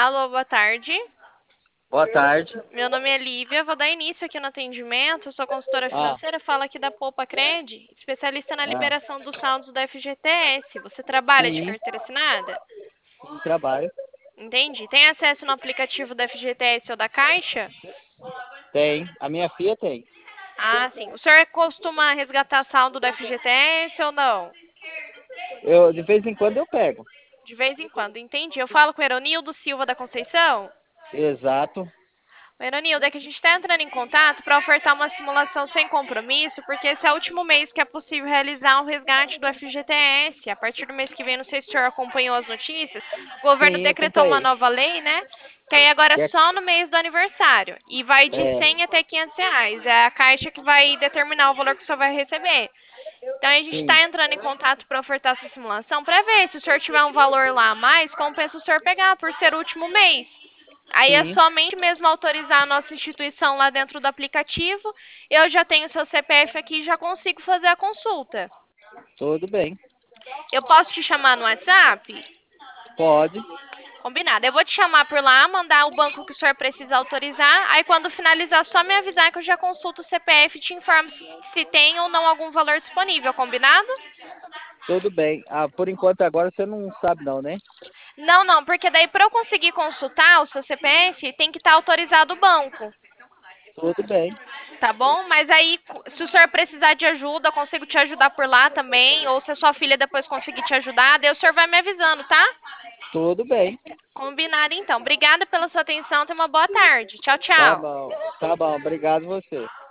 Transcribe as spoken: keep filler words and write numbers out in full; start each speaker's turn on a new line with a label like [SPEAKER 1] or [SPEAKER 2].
[SPEAKER 1] Alô, boa tarde.
[SPEAKER 2] Boa tarde.
[SPEAKER 1] Meu nome é Lívia, vou dar início aqui no atendimento. Eu sou consultora
[SPEAKER 2] Ah,
[SPEAKER 1] financeira, falo aqui da Poupa Cred, especialista na
[SPEAKER 2] ah,
[SPEAKER 1] liberação dos saldos da F G T S. Você trabalha de
[SPEAKER 2] sim,
[SPEAKER 1] carteira assinada?
[SPEAKER 2] sim, trabalho.
[SPEAKER 1] Entendi. Tem acesso no aplicativo da F G T S ou da Caixa?
[SPEAKER 2] Tem. A minha filha tem.
[SPEAKER 1] Ah, sim. O senhor costuma resgatar saldo da F G T S ou não?
[SPEAKER 2] Eu, de vez em quando eu pego.
[SPEAKER 1] De vez em quando, entendi. Eu falo com o Eronildo Silva da Conceição?
[SPEAKER 2] Exato.
[SPEAKER 1] Eronildo, é que a gente está entrando em contato para ofertar uma simulação sem compromisso, porque esse é o último mês que é possível realizar um resgate do F G T S. A partir do mês que vem, não sei se o senhor acompanhou as notícias, o governo
[SPEAKER 2] Sim,
[SPEAKER 1] decretou uma
[SPEAKER 2] acompanhei.
[SPEAKER 1] nova lei, né? Que aí agora é
[SPEAKER 2] Que é,
[SPEAKER 1] só no mês do aniversário. E vai de
[SPEAKER 2] é,
[SPEAKER 1] cem até quinhentos reais. É a Caixa que vai determinar o valor que o senhor vai receber. Então a gente
[SPEAKER 2] sim,
[SPEAKER 1] está entrando em contato para ofertar essa simulação para ver se o senhor tiver um valor lá a mais, compensa o senhor pegar por ser o último mês. Aí é
[SPEAKER 2] sim,
[SPEAKER 1] somente mesmo autorizar a nossa instituição lá dentro do aplicativo. Eu já tenho seu C P F aqui e já consigo fazer a consulta.
[SPEAKER 2] tudo bem.
[SPEAKER 1] Eu posso te chamar no WhatsApp?
[SPEAKER 2] Pode.
[SPEAKER 1] Combinado. Eu vou te chamar por lá, mandar o banco que o senhor precisa autorizar. Aí quando finalizar, só me avisar que eu já consulto o C P F e te informo se, se tem ou não algum valor disponível. Combinado?
[SPEAKER 2] Tudo bem. Ah, por enquanto agora você não sabe não, né?
[SPEAKER 1] Não, não, porque daí para eu conseguir consultar o seu C P F, tem que estar autorizado o banco.
[SPEAKER 2] Tudo bem.
[SPEAKER 1] Tá bom? Mas aí, se o senhor precisar de ajuda, eu consigo te ajudar por lá também. Ou se a sua filha depois conseguir te ajudar, daí o senhor vai me avisando, tá?
[SPEAKER 2] Tudo bem.
[SPEAKER 1] Combinado então. Obrigada pela sua atenção. Tenha uma boa tarde. Tchau,
[SPEAKER 2] Tá
[SPEAKER 1] tchau.
[SPEAKER 2] bom. Tá bom. Obrigado você.